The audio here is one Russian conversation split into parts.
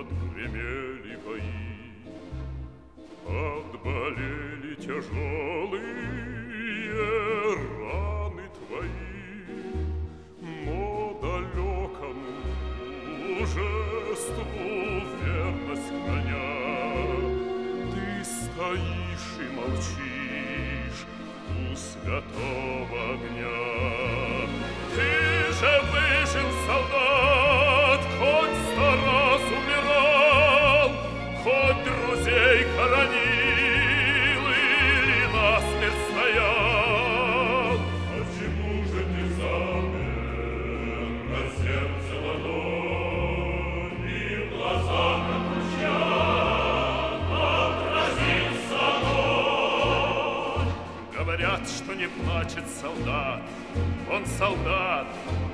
отгремели бои, отболели тяжелые раны твои, но далекому мужеству верность храня, ты стоишь и молчишь у святого огня. Ты же выжил, солдат, хоть 100 раз умирал, хоть друзей хоронил или насмерть стоял. Почему же ты замер на сердце ладонь, и в глазах от ручья отразился огонь? Говорят, что не плачет солдат, он солдат,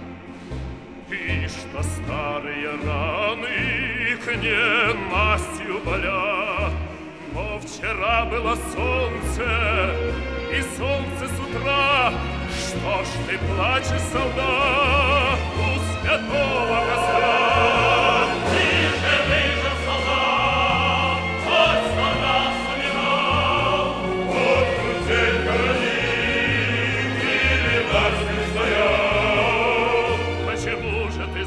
и что старые раны к ненастью болят. Но вчера было солнце, и солнце с утра. Что ж ты плачешь, солдат, у святого костра? Ты же выжил, солдат, хоть 100 раз умирал, хоть друзей хоронил или насмерть стоял. Почему же ты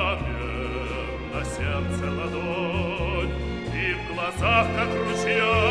замер на сердце ладонь, и в глазах, как ручья,